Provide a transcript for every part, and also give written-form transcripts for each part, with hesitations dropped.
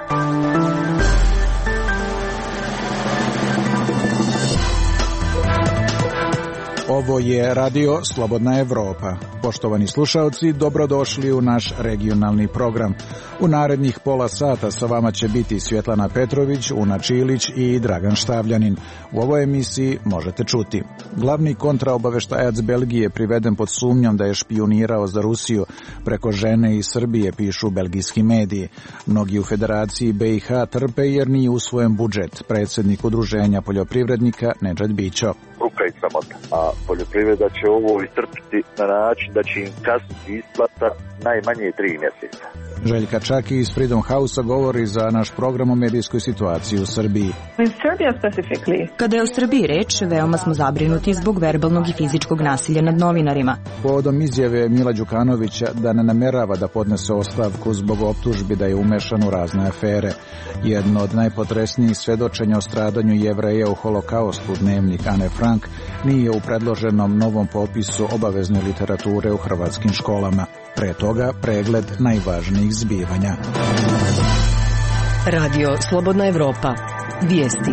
Ovo je Radio Slobodna Evropa. Poštovani slušalci, dobrodošli u naš regionalni program. U narednih pola sata sa vama će biti Svjetlana Petrović, Una Čilić i Dragan Štavljanin. U ovoj emisiji možete čuti: glavni kontraobaveštajac Belgije priveden pod sumnjom da je špijunirao za Rusiju preko žene iz Srbije, pišu belgijski mediji. Mnogi u Federaciji BiH trpe jer nije usvojen budžet. Predsjednik Udruženja poljoprivrednika Nedžad Bićo. Ruka i sramota. A poljoprivreda će ovo istrpiti na način da će im kasniti isplata najmanje 3 mjeseca. Željka Čaki iz Freedom House-a govori za naš program o medijskoj situaciji u Srbiji. Kada je o Srbiji reč, veoma smo zabrinuti zbog verbalnog i fizičkog nasilja nad novinarima. Povodom izjave Mila Đukanovića da ne namerava da podnese ostavku zbog optužbi da je umešan u razne afere. Jedno od najpotresnijih svedočenja o stradanju Jevreja u Holokaustu, dnevnik Ane Frank, nije u predloženom novom popisu obavezne literature u hrvatskim školama. Pre toga pregled najvažnijih zbivanja. Radio Slobodna Evropa. Vijesti.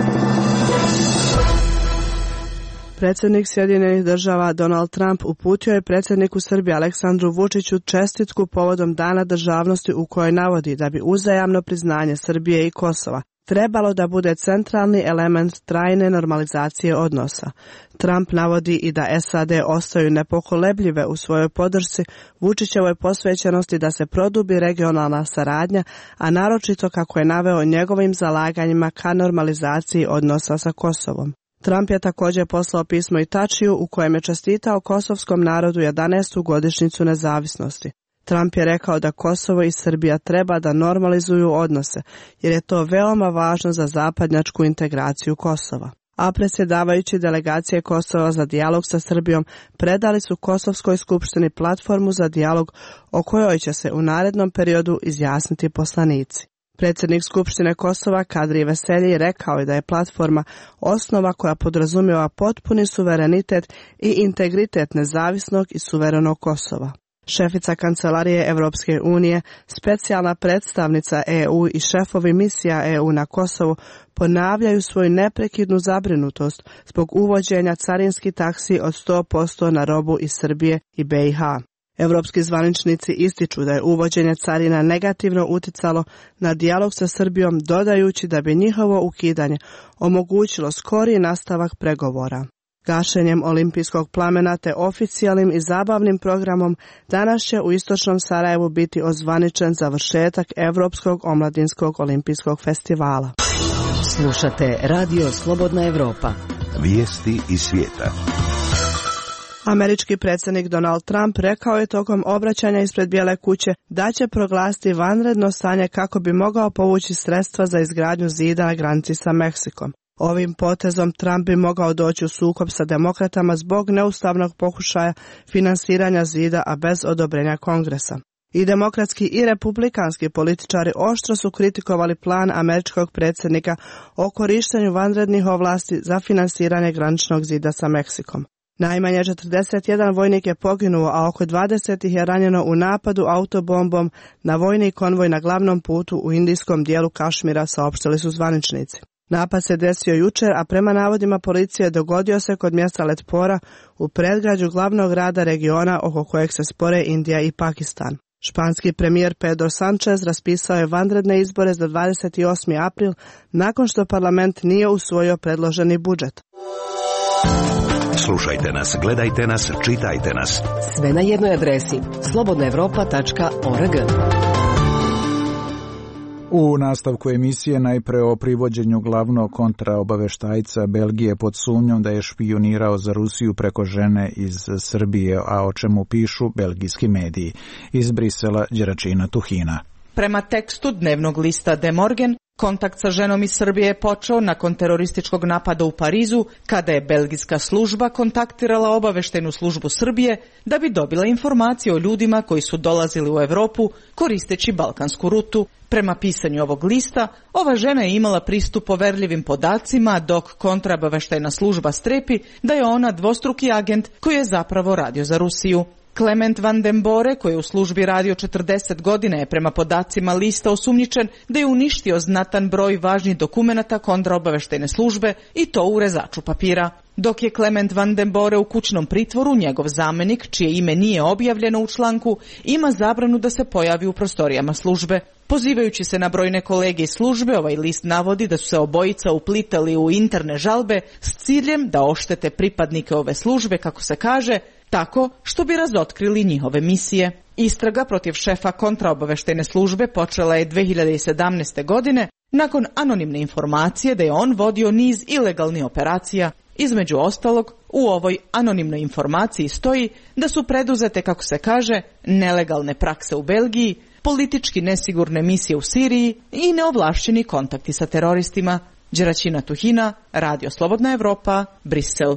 Predsjednik Sjedinjenih Država Donald Trump uputio je predsjedniku Srbije Aleksandru Vučiću čestitku povodom Dana državnosti u kojoj navodi da bi uzajamno priznanje Srbije i Kosova trebalo da bude centralni element trajne normalizacije odnosa. Trump navodi i da SAD ostaju nepokolebljive u svojoj podršci Vučićevoj posvećenosti da se produbi regionalna saradnja, a naročito kako je naveo njegovim zalaganjima ka normalizaciji odnosa sa Kosovom. Trump je također poslao pismo i Tačiju u kojem je čestitao kosovskom narodu 11. godišnjicu nezavisnosti. Trump je rekao da Kosovo i Srbija treba da normalizuju odnose, jer je to veoma važno za zapadnjačku integraciju Kosova. A predsjedavajući delegacije Kosova za dijalog sa Srbijom predali su Kosovskoj skupštini platformu za dijalog o kojoj će se u narednom periodu izjasniti poslanici. Predsjednik Skupštine Kosova Kadri Veselji rekao je da je platforma osnova koja podrazumijeva potpuni suverenitet i integritet nezavisnog i suverenog Kosova. Šefica Kancelarije Evropske unije, specijalna predstavnica EU i šefovi misija EU na Kosovu ponavljaju svoju neprekidnu zabrinutost zbog uvođenja carinskih taksi od 100% na robu iz Srbije i BiH. Evropski zvaničnici ističu da je uvođenje carina negativno uticalo na dijalog sa Srbijom, dodajući da bi njihovo ukidanje omogućilo skoriji nastavak pregovora. Gašenjem olimpijskog plamena te oficijalnim i zabavnim programom danas će u istočnom Sarajevu biti ozvaničen završetak Evropskog omladinskog olimpijskog festivala. Slušate Radio Slobodna Evropa. Vijesti iz svijeta. Američki predsjednik Donald Trump rekao je tokom obraćanja ispred Bijele kuće da će proglasiti vanredno stanje kako bi mogao povući sredstva za izgradnju zida na granici sa Meksikom. Ovim potezom Trump bi mogao doći u sukob sa demokratama zbog neustavnog pokušaja finansiranja zida, a bez odobrenja Kongresa. I demokratski i republikanski političari oštro su kritikovali plan američkog predsjednika o korištenju vanrednih ovlasti za finansiranje graničnog zida sa Meksikom. Najmanje 41 vojnik je poginuo, a oko 20 ih je ranjeno u napadu autobombom na vojni konvoj na glavnom putu u indijskom dijelu Kašmira, saopštili su zvaničnici. Napad se desio jučer, a prema navodima policije dogodio se kod mjesta Letpora u predgrađu glavnog grada regiona oko kojeg se spore Indija i Pakistan. Španski premijer Pedro Sanchez raspisao je vanredne izbore za 28. april nakon što parlament nije usvojio predloženi budžet. Slušajte nas, gledajte nas, čitajte nas. Sve na jednoj adresi slobodnaevropa.org. U nastavku emisije najpre o privođenju glavnog kontraobaveštajca Belgije pod sumnjom da je špijunirao za Rusiju preko žene iz Srbije, a o čemu pišu belgijski mediji. Iz Brisela Đeračina Tuhina. Prema tekstu dnevnog lista De Morgen, kontakt sa ženom iz Srbije je počeo nakon terorističkog napada u Parizu, kada je belgijska služba kontaktirala obaveštajnu službu Srbije da bi dobila informacije o ljudima koji su dolazili u Evropu koristeći balkansku rutu. Prema pisanju ovog lista, ova žena je imala pristup poverljivim podacima, dok kontraobaveštajna služba strepi da je ona dvostruki agent koji je zapravo radio za Rusiju. Klement van den Bore, koji je u službi radio 40 godina, je prema podacima lista osumnjičen da je uništio znatan broj važnih dokumenata kontraobaveštajne službe i to u rezaču papira. Dok je Klement van den Bore u kućnom pritvoru, njegov zamenik, čije ime nije objavljeno u članku, ima zabranu da se pojavi u prostorijama službe. Pozivajući se na brojne kolege iz službe, ovaj list navodi da su se obojica uplitali u interne žalbe s ciljem da oštete pripadnike ove službe, kako se kaže, tako što bi razotkrili njihove misije. Istraga protiv šefa kontraobaveštajne službe počela je 2017. godine nakon anonimne informacije da je on vodio niz ilegalnih operacija. Između ostalog, u ovoj anonimnoj informaciji stoji da su preduzete, kako se kaže, nelegalne prakse u Belgiji, politički nesigurne misije u Siriji i neovlašćeni kontakti sa teroristima. Đeraćina Tuhina, Radio Slobodna Evropa, Brisel.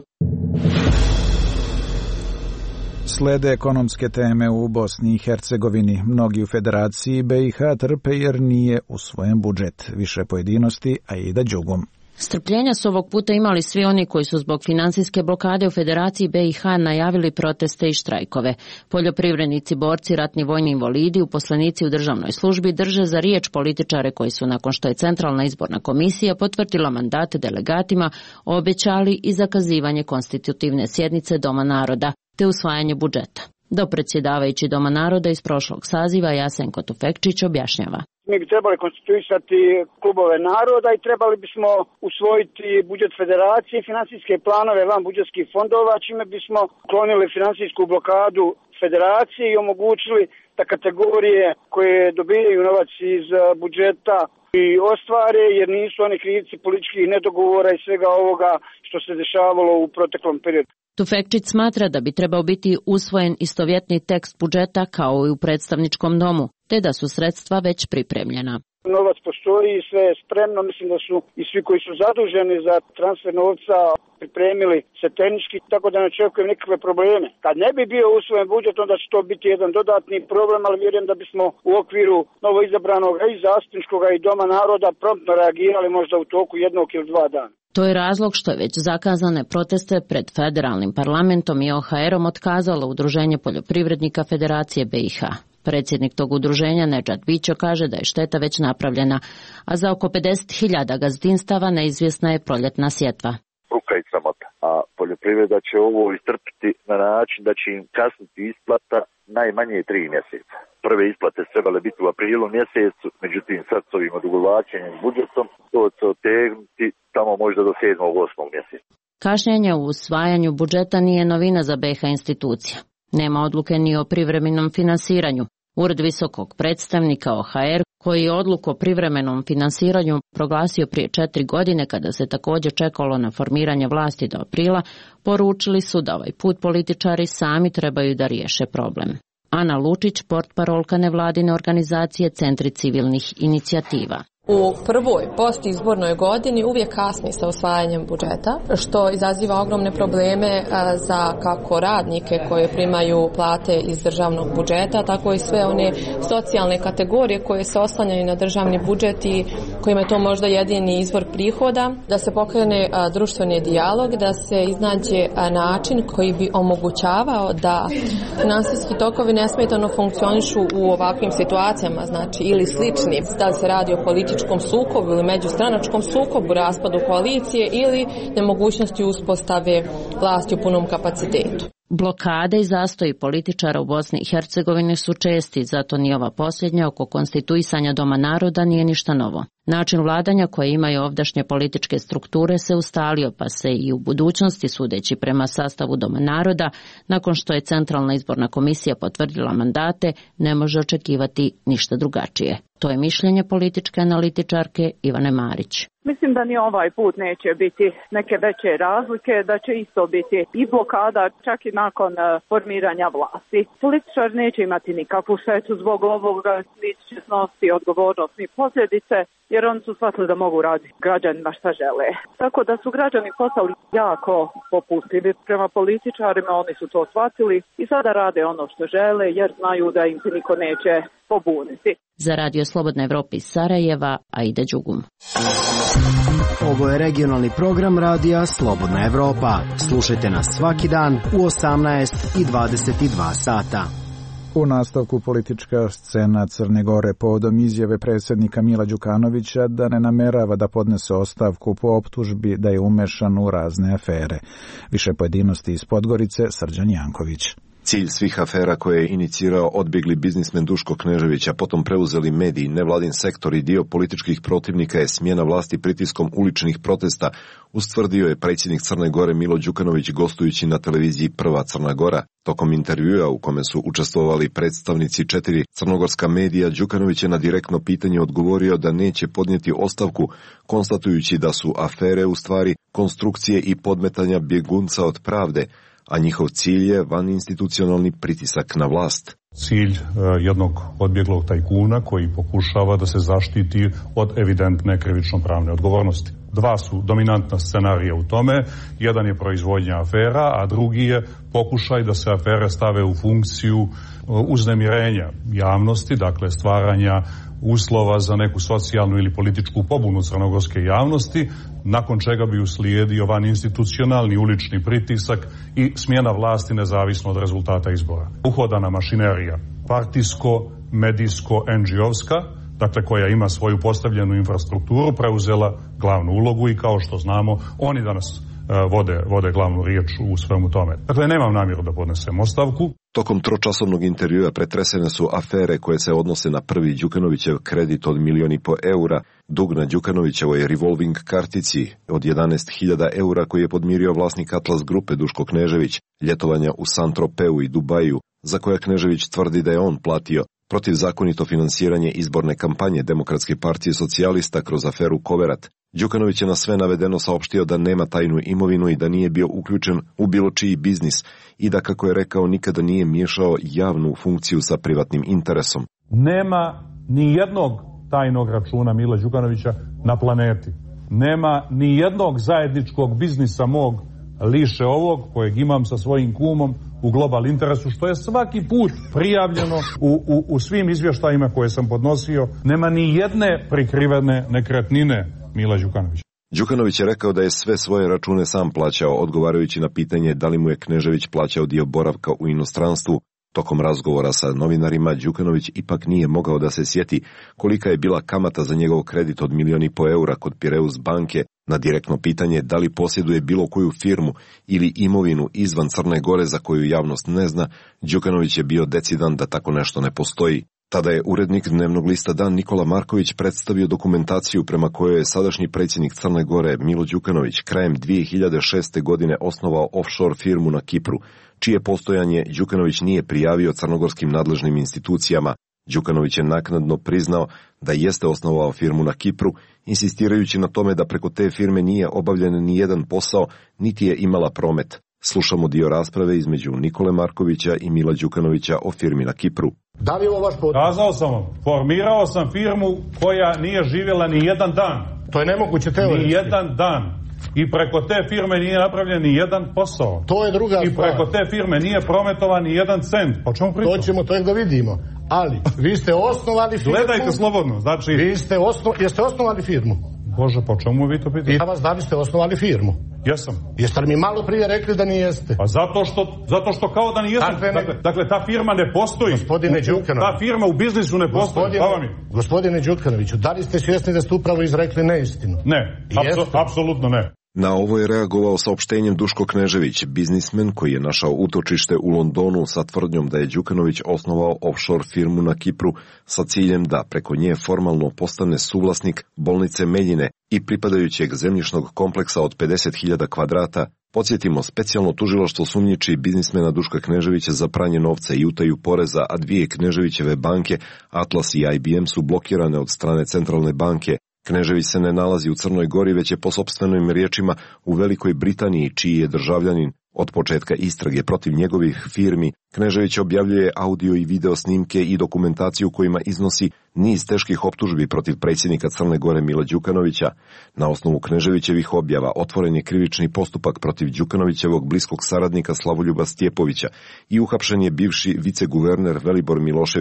Slede ekonomske teme u Bosni i Hercegovini. Mnogi u Federaciji BiH trpe jer nije usvojen budžet. Više pojedinosti, Aida Đugum. Strpljenja su ovog puta imali svi oni koji su zbog finansijske blokade u Federaciji BiH najavili proteste i štrajkove. Poljoprivrednici, borci, ratni vojni invalidi, uposlenici u državnoj službi drže za riječ političare koji su, nakon što je Centralna izborna komisija potvrdila mandate delegatima, obećali i zakazivanje konstitutivne sjednice Doma naroda te usvajanje budžeta. Dopredsjedavajući Doma naroda iz prošlog saziva Jasenko Tufekčić objašnjava. Mi bi trebali konstituisati klubove naroda i trebali bismo usvojiti budžet federacije, finansijske planove van budžetskih fondova, čime bismo klonili finansijsku blokadu federacije i omogućili da kategorije koje dobijaju novac iz budžeta i ostvare, jer nisu oni krivci političkih nedogovora i svega ovoga što se dešavalo u proteklom periodu. Tufekčić smatra da bi trebao biti usvojen istovjetni tekst budžeta kao i u predstavničkom domu, te da su sredstva već pripremljena. Novac postoji i sve je spremno. Mislim da su i svi koji su zaduženi za transfer novca pripremili se tehnički, tako da ne očekujem nikakve probleme. Kad ne bi bio usvojen budžet, onda će to biti jedan dodatni problem, ali vjerujem da bismo u okviru novoizabranog i zastupničkog i Doma naroda promptno reagirali možda u toku 1 ili 2 dana. To je razlog što je već zakazane proteste pred federalnim parlamentom i OHR-om otkazalo Udruženje poljoprivrednika Federacije BiH. Predsjednik tog udruženja Nedžad Bićo kaže da je šteta već napravljena, a za oko 50.000 gazdinstava neizvjesna je proljetna sjetva. Ruka i sramota. A poljoprivreda će ovo istrpiti na način da će im kasniti isplata najmanje 3 mjeseca. Prve isplate trebale biti u aprilu mjesecu, međutim sad s ovim odugovlačenjem budžetom to će otegnuti tamo možda do 7. 8. mjeseca. Kašnjenje u usvajanju budžeta nije novina za BiH institucija. Nema odluke ni o privremenom finansiranju. Ured visokog predstavnika OHR, koji je odluku o privremenom finansiranju proglasio prije 4 godine kada se također čekalo na formiranje vlasti do aprila, poručili su da ovaj put političari sami trebaju da riješe problem. Ana Lučić, portparolka nevladine organizacije Centri civilnih inicijativa. U prvoj postizbornoj godini uvijek kasni sa usvajanjem budžeta, što izaziva ogromne probleme za kako radnike koje primaju plate iz državnog budžeta, tako i sve one socijalne kategorije koje se oslanjaju na državni budžet i kojima je to možda jedini izvor prihoda, da se pokrene društveni dijalog, da se iznađe način koji bi omogućavao da finansijski tokovi nesmetano funkcionišu u ovakvim situacijama, znači ili slični, da se radi o političkom sukobu ili međustranačkom sukobu, raspadu koalicije ili nemogućnosti uspostave vlasti u punom kapacitetu. Blokade i zastoji političara u Bosni i Hercegovini su česti, zato ni ova posljednja oko konstituisanja Doma naroda nije ništa novo. Način vladanja koje imaju ovdašnje političke strukture se ustalio, pa se i u budućnosti, sudeći prema sastavu Doma naroda, nakon što je Centralna izborna komisija potvrdila mandate, ne može očekivati ništa drugačije. To je mišljenje političke analitičarke Ivane Marić. Mislim da ni ovaj put neće biti neke veće razlike, da će isto biti i blokada čak i nakon formiranja vlasti. Političar neće imati nikakvu štetu zbog ovoga, niti će snositi odgovornost ni posljedice, jer oni su shvatili da mogu raditi građanima šta žele. Tako da su građani postali jako popustljivi prema političarima, oni su to shvatili i sada rade ono što žele jer znaju da im se niko neće pobuniti. Za Radio Slobodna Evropa iz Sarajeva, Aida Đugum. Ovo je regionalni program radija Slobodna Evropa. Slušajte nas svaki dan u 18 i 22 sata. U nastavku politička scena Crne Gore povodom izjave predsjednika Mila Đukanovića da ne namerava da podnese ostavku po optužbi da je umešan u razne afere. Više pojedinosti iz Podgorice, Srđan Janković. Cilj svih afera koje je inicirao odbjegli biznismen Duško Knežević, a potom preuzeli mediji, nevladin sektor i dio političkih protivnika je smjena vlasti pritiskom uličnih protesta, ustvrdio je predsjednik Crne Gore Milo Đukanović gostujući na televiziji Prva Crna Gora. Tokom intervjua u kome su učestvovali predstavnici 4 crnogorska medija, Đukanović je na direktno pitanje odgovorio da neće podnijeti ostavku, konstatujući da su afere u stvari konstrukcije i podmetanja bjegunca od pravde, a njihov cilj je vaninstitucionalni pritisak na vlast. Cilj jednog odbjeglog tajkuna koji pokušava da se zaštiti od evidentne krivično-pravne odgovornosti. Dva su dominantna scenarija u tome, jedan je proizvodnja afera, a drugi je pokušaj da se afere stave u funkciju uznemirenja javnosti, dakle stvaranja uslova za neku socijalnu ili političku pobunu crnogorske javnosti, nakon čega bi uslijedio vaninstitucionalni ulični pritisak i smjena vlasti nezavisno od rezultata izbora. Uhodana mašinerija, partijsko, medijsko, NGO-ska, dakle koja ima svoju postavljenu infrastrukturu, preuzela glavnu ulogu i kao što znamo, oni danas vode glavnu riječ u svemu tome. Dakle, nemam namjeru da podnesem ostavku. Tokom tročasovnog intervjua pretresene su afere koje se odnose na prvi Đukanovićev kredit od 1,5 milijuna eura, dug na Đukanovićevoj revolving kartici od 11.000 eura koji je podmirio vlasnik Atlas grupe Duško Knežević, ljetovanja u Saint-Tropeu i Dubaju, za koja Knežević tvrdi da je on platio, protivzakonito finansiranje izborne kampanje Demokratske partije socijalista kroz aferu Koverat. Đukanović je na sve navedeno saopštio da nema tajnu imovinu i da nije bio uključen u bilo čiji biznis i da, kako je rekao, nikada nije miješao javnu funkciju sa privatnim interesom. Nema ni jednog tajnog računa Mila Đukanovića na planeti. Nema ni jednog zajedničkog biznisa mog liše ovog kojeg imam sa svojim kumom u Global Interesu, što je svaki put prijavljeno u svim izvještajima koje sam podnosio. Nema ni jedne prikrivene nekretnine Mila Đukanovića. Đukanović je rekao da je sve svoje račune sam plaćao, odgovarajući na pitanje da li mu je Knežević plaćao dio boravka u inostranstvu. Tokom razgovora sa novinarima, Đukanović ipak nije mogao da se sjeti kolika je bila kamata za njegov kredit od 1,5 milijuna eura kod Pireus banke. Na direktno pitanje da li posjeduje bilo koju firmu ili imovinu izvan Crne Gore za koju javnost ne zna, Đukanović je bio decidan da tako nešto ne postoji. Tada je urednik dnevnog lista Dan Nikola Marković predstavio dokumentaciju prema kojoj je sadašnji predsjednik Crne Gore Milo Đukanović krajem 2006. godine osnovao offshore firmu na Kipru, čije postojanje Đukanović nije prijavio crnogorskim nadležnim institucijama. Đukanović je naknadno priznao da jeste osnovao firmu na Kipru, insistirajući na tome da preko te firme nije obavljen ni jedan posao, niti je imala promet. Slušamo dio rasprave između Nikole Markovića i Mila Đukanovića o firmi na Kipru. Da li je ovo vaš potpis? Kazao sam vam, formirao sam firmu koja nije živjela ni jedan dan. To je nemoguće teoretski. Ni jedan dan. I preko te firme nije napravljen ni jedan posao. To je druga stvar. I preko te firme nije prometovan ni jedan cent. Po čemu pričamo? To ćemo, to je da vidimo. Ali, vi ste osnovali firmu. Gledajte slobodno, znači... Jeste osnovali firmu? Bože, po čemu vi to pitate? Ja vas da li ste osnovali firmu? Jesam. Jeste li mi malo prije rekli da nijeste? Pa zato što kao da nijesam. Dakle, ta firma ne postoji. Gospodine Đukanović. Ta firma u biznisu ne postoji. Gospodine Đukanoviću, da li ste svjesni da ste upravo izrekli neistinu? Ne, apsolutno ne. Na ovo je reagovao saopštenjem Duško Knežević, biznismen koji je našao utočište u Londonu sa tvrdnjom da je Đukanović osnovao offshore firmu na Kipru sa ciljem da preko nje formalno postane suvlasnik bolnice Meljine i pripadajućeg zemljišnog kompleksa od 50.000 kvadrata. Podsjetimo, specijalno tužilaštvo sumnjiči biznismena Duška Kneževića za pranje novca i utaju poreza, a 2 Kneževićeve banke, Atlas i IBM, su blokirane od strane centralne banke. Knežević se ne nalazi u Crnoj Gori, već je po sopstvenim riječima u Velikoj Britaniji, čiji je državljanin. Od početka istrage protiv njegovih firmi, Knežević objavljuje audio i video snimke i dokumentaciju kojima iznosi niz teških optužbi protiv predsjednika Crne Gore Mila Đukanovića. Na osnovu Kneževićevih objava otvoren je krivični postupak protiv Đukanovićevog bliskog saradnika Slavoljuba Stjepovića i uhapšen je bivši viceguverner Velibor Milošević.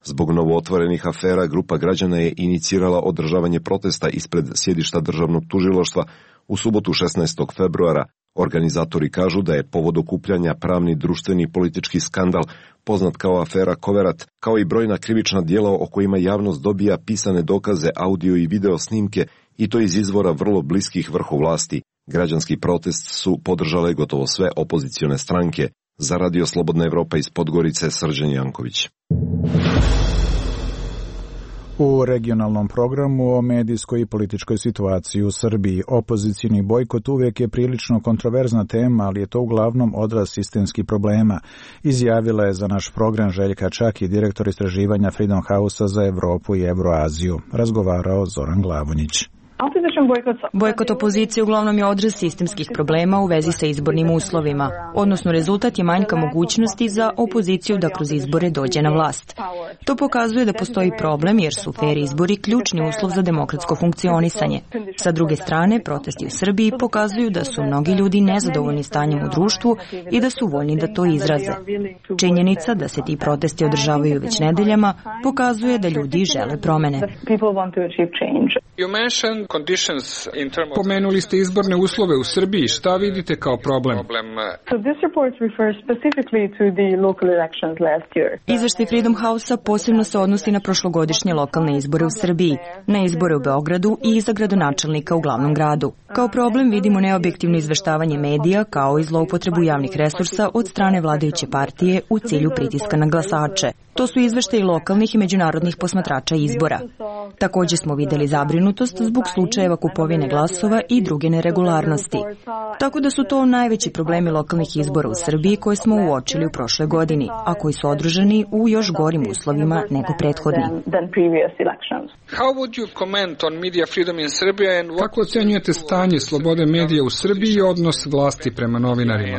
Zbog novootvorenih afera, grupa građana je inicirala održavanje protesta ispred sjedišta državnog tužilaštva u subotu 16. februara. Organizatori kažu da je povod okupljanja pravni, društveni i politički skandal poznat kao afera Koverat, kao i brojna krivična djela o kojima javnost dobija pisane dokaze, audio i video snimke, i to iz izvora vrlo bliskih vrhu vlasti. Građanski protest su podržale gotovo sve opozicione stranke. Za Radio Slobodna Evropa iz Podgorice, Srđan Janković. U regionalnom programu o medijskoj i političkoj situaciji u Srbiji, opozicijni bojkot uvijek je prilično kontroverzna tema, ali je to uglavnom odraz sistemskih problema, izjavila je za naš program Željka Čaki, direktor istraživanja Freedom House-a za Evropu i Evroaziju. Razgovarao Zoran Glavonjić. Bojkot opozicije uglavnom je odraz sistemskih problema u vezi sa izbornim uslovima, odnosno rezultat je manjka mogućnosti za opoziciju da kroz izbore dođe na vlast. To pokazuje da postoji problem jer su fer izbori ključni uslov za demokratsko funkcionisanje. Sa druge strane, protesti u Srbiji pokazuju da su mnogi ljudi nezadovoljni stanjem u društvu i da su voljni da to izraze. Činjenica da se ti protesti održavaju već nedeljama pokazuje da ljudi žele promene. Pomenuli ste izborne uslove u Srbiji. Šta vidite kao problem? Izveštaj Freedom House-a posebno se odnosi na prošlogodišnje lokalne izbore u Srbiji, na izbore u Beogradu i za gradonačelnika u glavnom gradu. Kao problem vidimo neobjektivno izveštavanje medija kao i zloupotrebu javnih resursa od strane vladajuće partije u cilju pritiska na glasače. To su izveštaji lokalnih i međunarodnih posmatrača izbora. Također smo vidjeli zabrinutost zbog slučajeva kupovine glasova i druge neregularnosti. Tako da su to najveći problemi lokalnih izbora u Srbiji koje smo uočili u prošloj godini, a koji su održani u još gorim uslovima nego prethodni. Kako ocenjujete stanje slobode medija u Srbiji i odnos vlasti prema novinarima?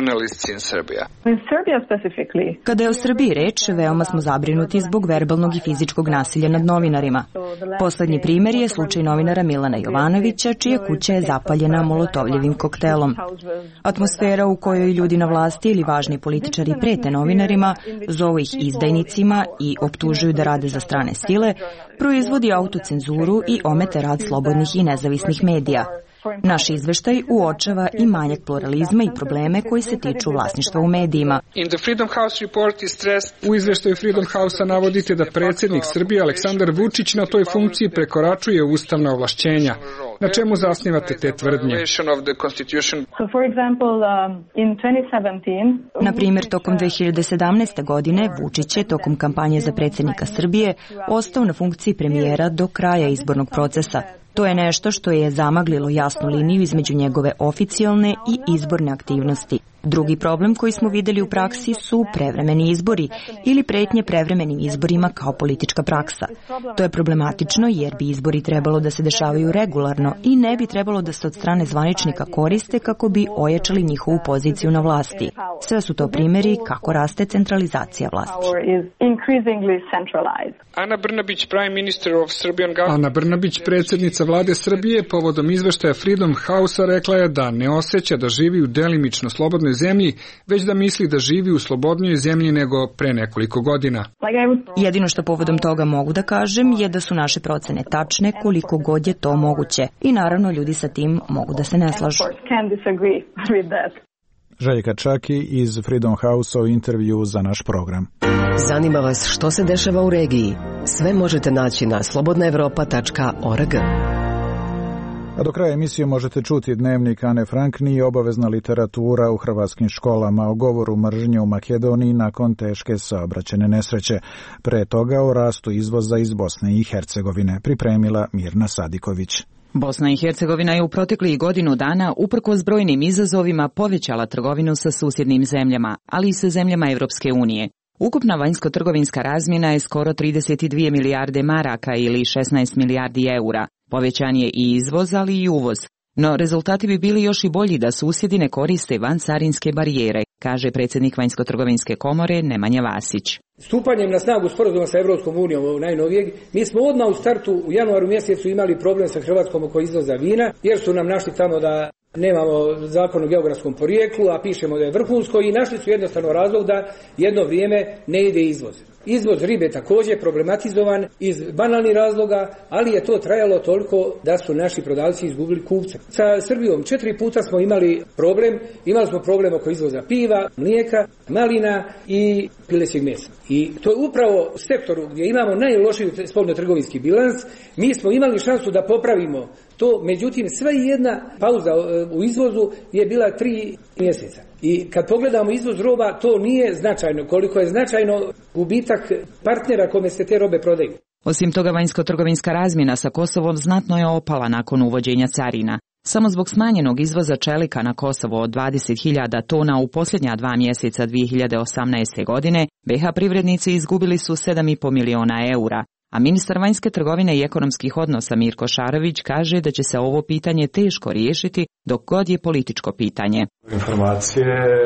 Kada je o Srbiji reč, veoma smo zabrinuti zbog verbalnog i fizičkog nasilja nad novinarima. Poslednji primjer je slučaj novinara Milana Jovanovića, čija kuća je zapaljena molotovljevim koktelom. Atmosfera u kojoj ljudi na vlasti ili važni političari prete novinarima, zovu ih izdajnicima i optužuju da rade za strane sile, proizvodi autocenzuru i omete rad slobodnih i nezavisnih medija. Naš izveštaj uočava i manjak pluralizma i probleme koji se tiču vlasništva u medijima. U izveštaju Freedom House-a navodite da predsjednik Srbije Aleksandar Vučić na toj funkciji prekoračuje ustavna ovlašćenja. Na čemu zasnivate te tvrdnje? Na primjer, tokom 2017. godine Vučić je tokom kampanje za predsjednika Srbije ostao na funkciji premijera do kraja izbornog procesa. To je nešto što je zamaglilo jasnu liniju između njegove oficijalne i izborne aktivnosti. Drugi problem koji smo vidjeli u praksi su prevremeni izbori ili pretnje prevremenim izborima kao politička praksa. To je problematično jer bi izbori trebalo da se dešavaju regularno i ne bi trebalo da se od strane zvaničnika koriste kako bi ojačali njihovu poziciju na vlasti. Sve su to primjeri kako raste centralizacija vlasti. Ana Brnabić, predsjednica vlade Srbije, povodom izveštaja Freedom House-a rekla je da ne osjeća da živi u delimično slobodnoj zemlji, već da misli da živi u slobodnijoj zemlji nego pre nekoliko godina. Jedino što povodom toga mogu da kažem je da su naše procene tačne koliko god je to moguće i naravno ljudi sa tim mogu da se ne slažu. Željka Čaki iz Freedom House-a u intervju za naš program. Zanima vas što se dešava u regiji? Sve možete naći na slobodnaevropa.org. A do kraja emisije možete čuti dnevnik Ane Frankni i obavezna literatura u hrvatskim školama o govoru mržnje u Makedoniji nakon teške saobraćajne nesreće. Pre toga o rastu izvoza iz Bosne i Hercegovine, pripremila Mirna Sadiković. Bosna i Hercegovina je u proteklih godinu dana uprkos brojnim izazovima povećala trgovinu sa susjednim zemljama, ali i sa zemljama Evropske unije. Ukupna vanjsko-trgovinska razmjena je skoro 32 milijarde maraka ili 16 milijardi eura. Povećan je i izvoz, ali i uvoz. No rezultati bi bili još i bolji da susjedi ne koriste vancarinske barijere, kaže predsjednik Vanjsko-trgovinske komore Nemanja Vasić. Stupanjem na snagu sporazuma sa Evropskom unijom najnovijeg, mi smo odmah u startu u januaru mjesecu imali problem sa Hrvatskom oko izvoza vina, jer su nam našli tamo da nemamo zakon o geografskom porijeklu, a pišemo da je vrhunsko i našli su jednostavno razlog da jedno vrijeme ne ide izvoz. Izvoz ribe također problematizovan iz banalnih razloga, ali je to trajalo toliko da su naši prodavci izgubili kupca. Sa Srbijom 4 puta smo imali problem. Imali smo problem oko izvoza piva, mlijeka, malina i pilećeg mesa. I to je upravo sektoru gdje imamo najlošiji spoljnotrgovinski bilans. Mi smo imali šansu da popravimo to, međutim sve jedna pauza u izvozu je bila 3 mjeseca. I kad pogledamo izvoz roba, to nije značajno. Koliko je značajno gubitak partnera kome se te robe prodaju. Osim toga, vanjsko-trgovinska razmjena sa Kosovom znatno je opala nakon uvođenja carina. Samo zbog smanjenog izvoza čelika na Kosovo od 20.000 tona u posljednja 2 mjeseca 2018. godine, BiH privrednici izgubili su 7,5 miliona eura, a ministar vanjske trgovine i ekonomskih odnosa Mirko Šarović kaže da će se ovo pitanje teško riješiti dok god je političko pitanje. Informacije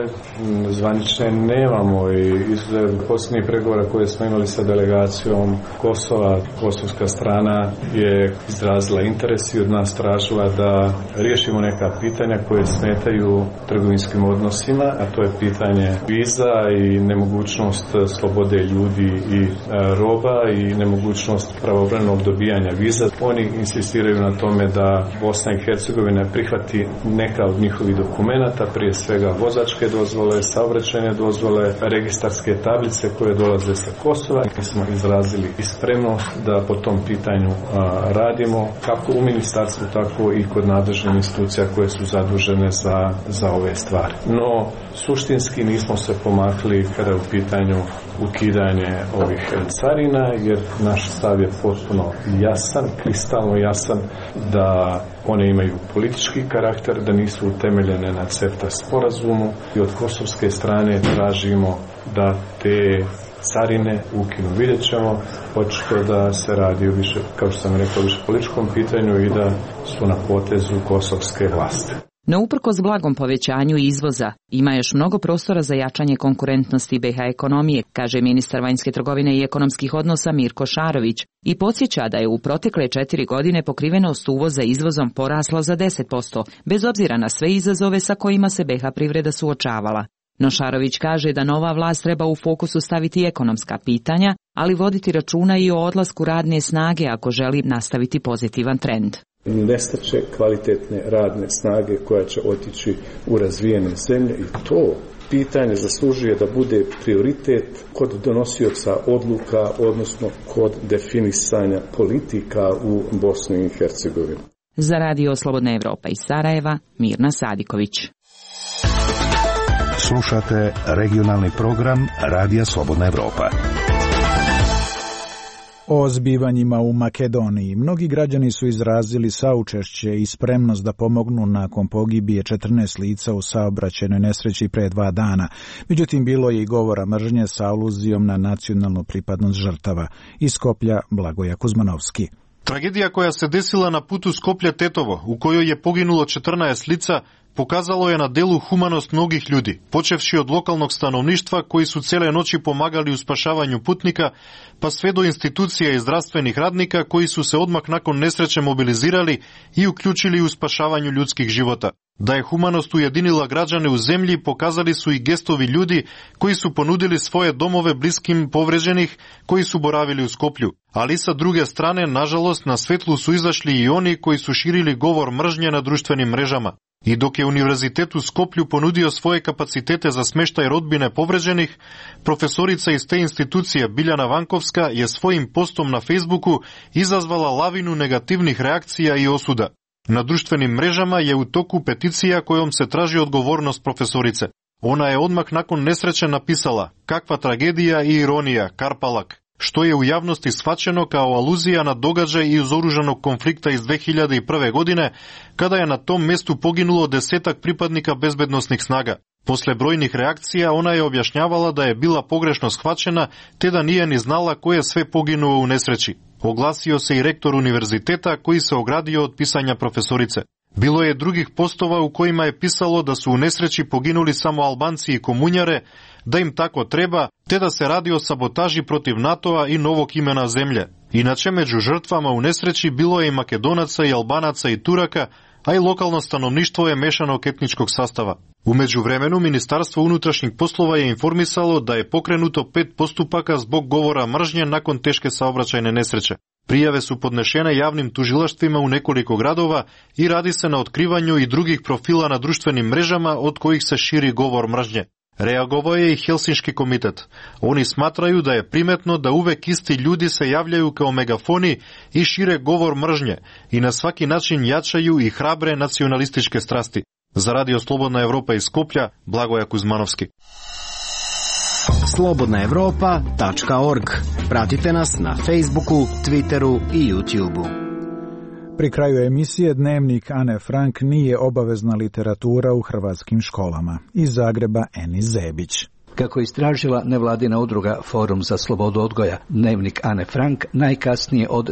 zvanične nemamo i izuzev posljednjih pregovora koje smo imali sa delegacijom Kosova, kosovska strana je izrazila interes i od nas tražila da riješimo neka pitanja koje smetaju trgovinskim odnosima, a to je pitanje viza i nemogućnost slobode ljudi i roba i nemogućnost pravovremenog dobijanja viza. Oni insistiraju na tome da Bosna i Hercegovina prihvati neka od njihovih dokumenata, prije svega vozačke dozvole, saobraćajne dozvole, registarske tablice koje dolaze sa Kosova. Mi smo izrazili i spremnost da po tom pitanju radimo kako u ministarstvu, tako i kod nadležnih institucija koje su zadužene za ove stvari. No, suštinski nismo se pomakli kada je u pitanju ukidanje ovih carina, jer naš stav je potpuno jasan, kristalno jasan, da one imaju politički karakter, da nisu utemeljene na CEFTA sporazumu i od kosovske strane tražimo da te carine ukinu. Vidjet ćemo, očito da se radi o više, kao što sam rekao, više političkom pitanju i da su na potezu kosovske vlasti. No uprkos blagom povećanju izvoza, ima još mnogo prostora za jačanje konkurentnosti BiH ekonomije, kaže ministar vanjske trgovine i ekonomskih odnosa Mirko Šarović i podsjeća da je u protekle 4 godine pokrivenost uvoza izvozom porasla za 10%, bez obzira na sve izazove sa kojima se BiH privreda suočavala. No Šarović kaže da nova vlast treba u fokusu staviti ekonomska pitanja, ali voditi računa i o odlasku radne snage ako želi nastaviti pozitivan trend. Nestače kvalitetne radne snage koja će otići u razvijene zemlje i to pitanje zaslužuje da bude prioritet kod donosioca odluka, odnosno kod definisanja politika u Bosni i Hercegovini. Za Radio Slobodna Evropa iz Sarajeva, Mirna Sadiković. Slušate regionalni program Radija Slobodna Evropa. O zbivanjima u Makedoniji mnogi građani su izrazili saučešće i spremnost da pomognu nakon pogibije 14 lica u saobraćajnoj nesreći pre 2 dana. Međutim, bilo je i govora mržnje sa aluzijom na nacionalnu pripadnost žrtava. Iz Skoplja Blagoja Kuzmanovski. Tragedija koja se desila na putu Skoplje-Tetovo, u kojoj je poginulo 14 lica, pokazalo je na delu humanost mnogih ljudi, počevši od lokalnog stanovništva koji su cijele noći pomagali u spašavanju putnika, pa sve do institucija i zdravstvenih radnika koji su se odmah nakon nesreće mobilizirali i uključili u spašavanju ljudskih života. Da je humanost ujedinila građane u zemlji pokazali su i gestovi ljudi koji su ponudili svoje domove bliskim povređenih koji su boravili u Skoplju. Ali sa druge strane, nažalost, na svetlu su izašli i oni koji su širili govor mržnje na društvenim mrežama. I dok je Univerzitet u Skoplju ponudio svoje kapacitete za smještaj rodbine povređenih, profesorica iz te institucije Biljana Vankovska je svojim postom na Facebooku izazvala lavinu negativnih reakcija i osuda. Na društvenim mrežama je u toku peticija kojom se traži odgovornost profesorice. Ona je odmah nakon nesreće napisala: "Kakva tragedija i ironija, Karpalak", što je u javnosti shvaćeno kao aluzija na događaj iz oružanog konflikta iz 2001. godine, kada je na tom mjestu poginulo 10 pripadnika bezbednosnih snaga. Posle brojnih reakcija ona je objašnjavala da je bila pogrešno shvaćena, te da nije ni znala ko je sve poginuo u nesreći. Oglasio se i rektor univerziteta koji se ogradio od pisanja profesorice. Bilo je drugih postova u kojima je pisalo da su u nesreći poginuli samo Albanci i komunjare, da im tako treba, te da se radi o sabotaži protiv NATO-a i novog imena zemlje. Inače, među žrtvama u nesreći bilo je i Makedonaca i Albanaca i Turaka, a i lokalno stanovništvo je mešanog etničkog sastava. U međuvremenu, Ministarstvo unutrašnjih poslova je informisalo da je pokrenuto 5 postupaka zbog govora mržnje nakon teške saobraćajne nesreće. Prijave su podnešene javnim tužilaštvima u nekoliko gradova i radi se na otkrivanju i drugih profila na društvenim mrežama od kojih se širi govor mržnje. Reagovao je i Helsinški komitet. Oni smatraju da je primetno da uvek isti ljudi se javljaju kao megafoni i šire govor mržnje i na svaki način jačaju i hrabre nacionalističke strasti. Za Radio Slobodna Evropa iz Skoplja, Blagoja Kuzmanovski. slobodnaevropa.org. Pratite nas na Facebooku, Twitteru i YouTubeu. Pri kraju emisije Dnevnik Ane Frank nije obavezna literatura u hrvatskim školama. Iz Zagreba Eni Zebić. Kako je istražila nevladina udruga Forum za slobodu odgoja, Dnevnik Ane Frank najkasnije od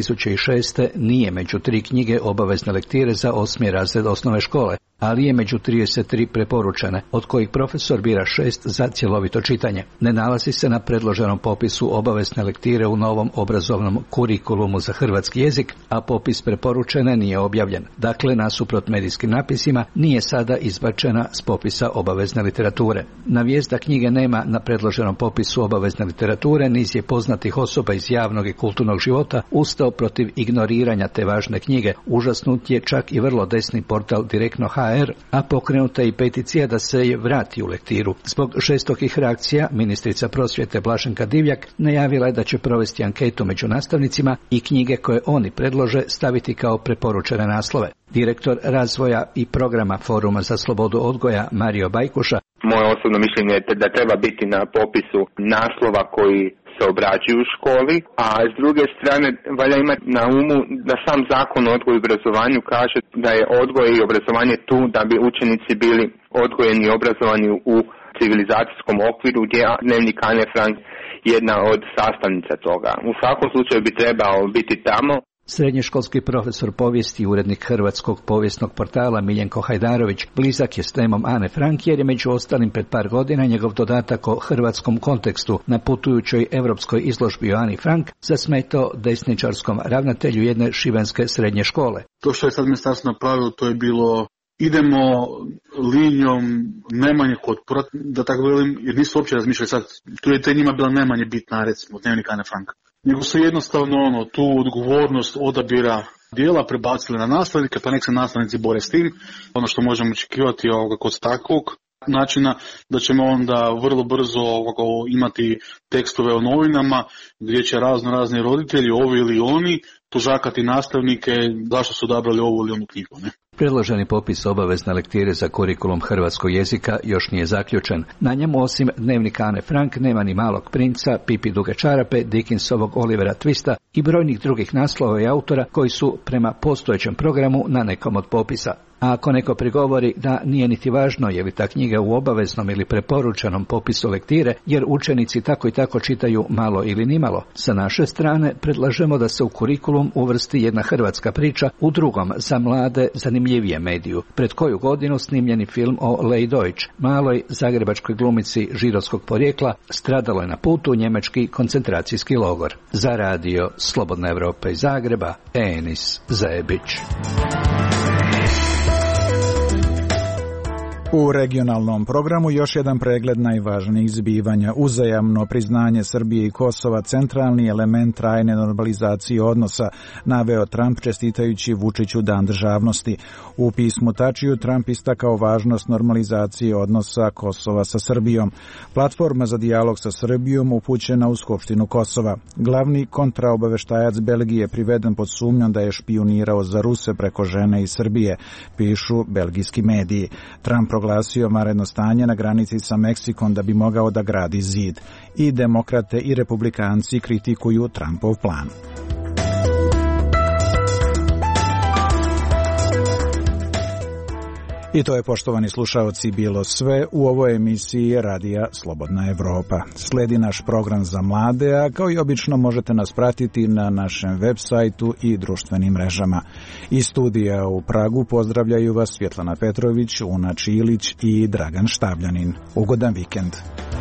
2006. nije među 3 knjige obavezne lektire za 8. razred osnovne škole, ali je među 33 preporučene, od kojih profesor bira 6 za cjelovito čitanje. Ne nalazi se na predloženom popisu obavezne lektire u novom obrazovnom kurikulumu za hrvatski jezik, a popis preporučene nije objavljen. Dakle, nasuprot medijskim napisima, nije sada izbačena s popisa obavezne literature. Na vijest da knjige nema na predloženom popisu obavezne literature, niz je poznatih osoba iz javnog i kulturnog života ustao protiv ignoriranja te važne knjige. Užasnut je čak i vrlo desni portal Direktno.hr, a pokrenuta i peticija da se je vrati u lektiru. Zbog žestokih reakcija, ministrica prosvjete Blaženka Divjak najavila je da će provesti anketu među nastavnicima i knjige koje oni predlože staviti kao preporučene naslove. Direktor razvoja i programa Foruma za slobodu odgoja Mario Bajkuša: moje osobno mišljenje je da treba biti na popisu naslova koji se obrađuju u školi, a s druge strane valja imati na umu da sam zakon o odgoju i obrazovanju kaže da je odgoj i obrazovanje tu da bi učenici bili odgojeni i obrazovani u civilizacijskom okviru, gdje je Dnevnik Ane Frank jedna od sastavnica toga. U svakom slučaju bi trebao biti tamo. Srednjoškolski profesor povijesti i urednik Hrvatskog povijesnog portala Miljenko Hajdarović blizak je s temom Ane Frank jer je među ostalim pred par godina njegov dodatak o hrvatskom kontekstu na putujućoj europskoj izložbi o Ani Frank zasmetao desničarskom ravnatelju jedne šibenske srednje škole. To što je sad ministarstvo napravilo, to je bilo idemo linijom najmanje otpora, da tako velim, jer nisu uopće razmišljali sad, tu je te njima bila najmanje bitna, recimo, Dnevnik Ane Frank. Nego su jednostavno tu odgovornost odabira dijela prebacili na nastavnike, pa nek se nastavnici bore s tim. Ono što možemo očekivati kod takvog načina, da ćemo onda vrlo brzo imati tekstove o novinama gdje će razni roditelji, ovi ili oni, tužakati nastavnike zašto su odabrali ovu ili onu knjigu. Ne? Predloženi popis obavezne lektire za kurikulum hrvatskog jezika još nije zaključen. Na njemu osim Dnevnika Ane Frank nema ni Malog princa, Pipi duge čarape, Dickinsovog Olivera Twista i brojnih drugih naslova i autora koji su prema postojećem programu na nekom od popisa. A ako neko prigovori da nije niti važno je li ta knjiga u obaveznom ili preporučenom popisu lektire, jer učenici tako i tako čitaju malo ili nimalo, sa naše strane predlažemo da se u kurikulum uvrsti jedna hrvatska priča u drugom za mlade zanimljivije mediju, pred koju godinu snimljeni film o Lej Deutsch, maloj zagrebačkoj glumici židovskog porijekla, stradalo je na putu u njemački koncentracijski logor. Za radio Slobodna Evropa iz Zagreba, Enis Zebić. U regionalnom programu još jedan pregled najvažnijih zbivanja. Uzajamno priznanje Srbije i Kosova centralni element trajne normalizacije odnosa, naveo Trump čestitajući Vučiću Dan državnosti. U pismu Tačiju Trump istakao važnost normalizacije odnosa Kosova sa Srbijom. Platforma za dijalog sa Srbijom upućena u Skupštinu Kosova. Glavni kontraobaveštajac Belgije priveden pod sumnjom da je špijunirao za Ruse preko žene iz Srbije, pišu belgijski mediji. Trump proglasio vanredno stanje na granici sa Meksikom da bi mogao da gradi zid. I demokrate i republikanci kritikuju Trumpov plan. I to je, poštovani slušaoci, bilo sve u ovoj emisiji Radija Slobodna Evropa. Sledi naš program za mlade, a kao i obično možete nas pratiti na našem web sajtu i društvenim mrežama. Iz studija u Pragu pozdravljaju vas Svjetlana Petrović, Una Čilić i Dragan Štavljanin. Ugodan vikend.